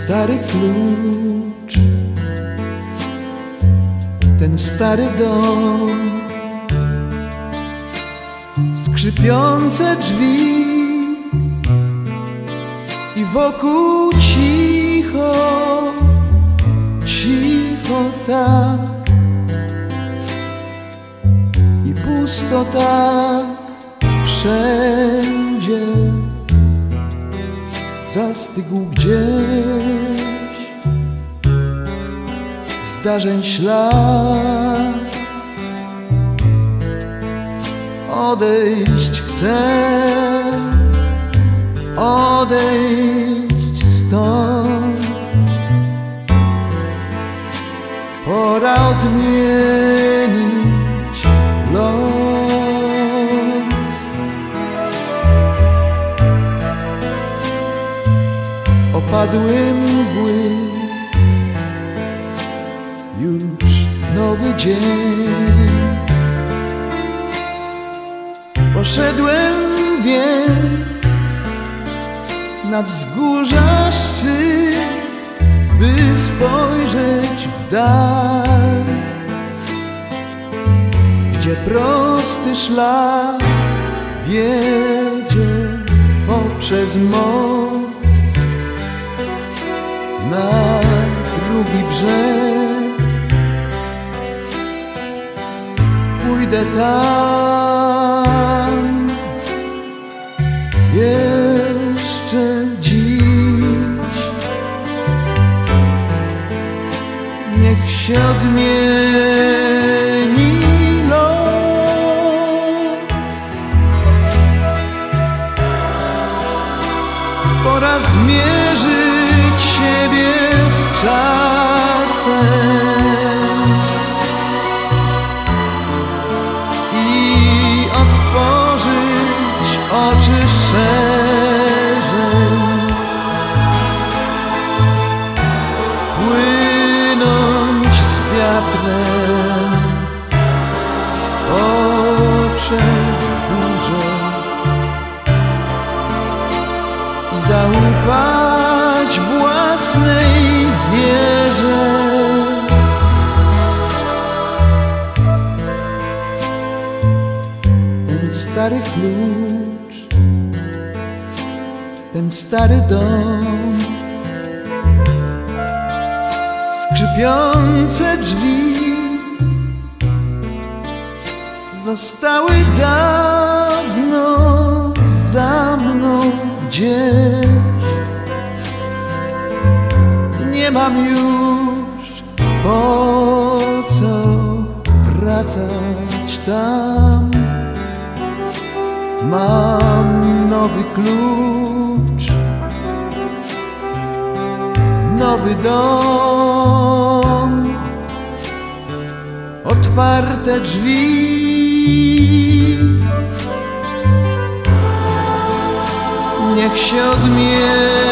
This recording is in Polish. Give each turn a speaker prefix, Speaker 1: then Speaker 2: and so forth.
Speaker 1: stary klucz, ten stary dom, skrzypiące drzwi i wokół cicho, cicho tak i pusto tak wszędzie. Zastygł gdzieś zdarzeń ślad. Odejść chcę, odejść stąd. Pora odmienić los. Opadły mgły, już nowy dzień. Poszedłem więc na wzgórza szczyt, by spojrzeć w dal, gdzie prosty szlak wiedzie poprzez most na drugi brzeg. Pójdę tam jeszcze dziś. Niech się odmieni los. Pora zmierzyć siebie z czasem i otworzyć oczy szerzej, płynąć z wiatrem poprzez burzę i zaufać własnej wierze. Ten stary klucz, ten stary dom, skrzypiące drzwi zostały dawno za mną gdzieś. Nie mam już po co wracać tam. Mam nowy klucz, nowy dom, otwarte drzwi. Niech się odmieni